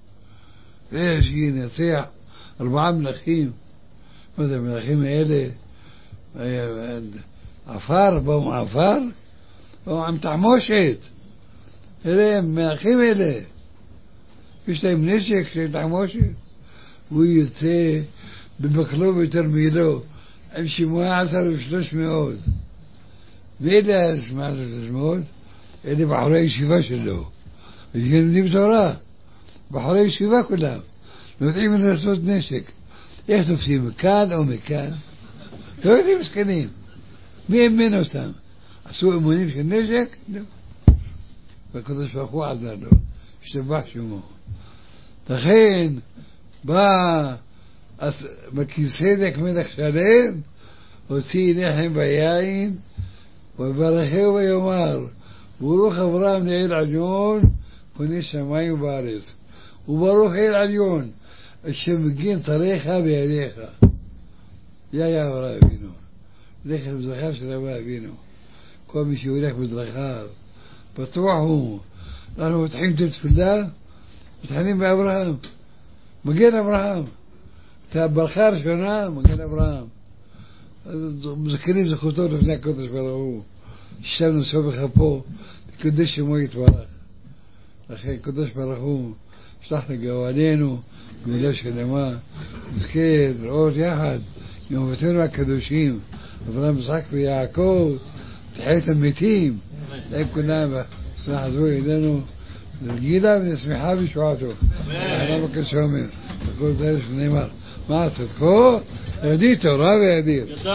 שינצח 4 מלכים. מה זה המלכים האלה? עפר, באו מעפר, באו עם תחמושת. אלה הם מלכים אלה. יש להם נשק של תחמושת. הוא יוצא בבקלו ובתרמילו עם 18,300. ואלה 18,300, אלה בחורי הישיבה שלו. לומדים תורה. בחורי ישיבה כולם. לא יודעים לעשות נשק. איך תופסים, מכאן או מכאן? לא יודעים מסכנים. מי אמין אותם? עשו אמונים של נשק? לא. והקדוש ברוך הוא עזר לו. השתבח שמו. לכן בא מלכיסדק מלך שלם, הוציא לחם ויין, וברכהו ויאמר, ברוך אברהם לאל עליון, קונה שמיים בארץ. וברוך אל עליון, אשר מגן צריך בידיך. יא אברהם אבינו. לך בדרכיו של אברהם אבינו. כל מי שהולך בדרכיו, בטוח הוא. אנחנו מתחילים את התפילה, מתחילים באברהם. מגן אברהם. את הברכה הראשונה, מגן אברהם. מזכירים זכותו לפני הקדוש ברוך הוא. השתנו סוף בכפו, וקדש שמו יתברך. לכן הקדוש ברוך הוא, שלח לגאולנו, גאולה שלמה, נזכה לראות יחד עם אבותינו הקדושים, אברהם, יצחק ויעקב, תחיית המתים, זה כולם, וחזרו אלינו לגילה ונשמחה בישועתו. אמן. בקדוש אומר, בכל דרך שנאמר, מה צדקו? ידי תורה וידיר.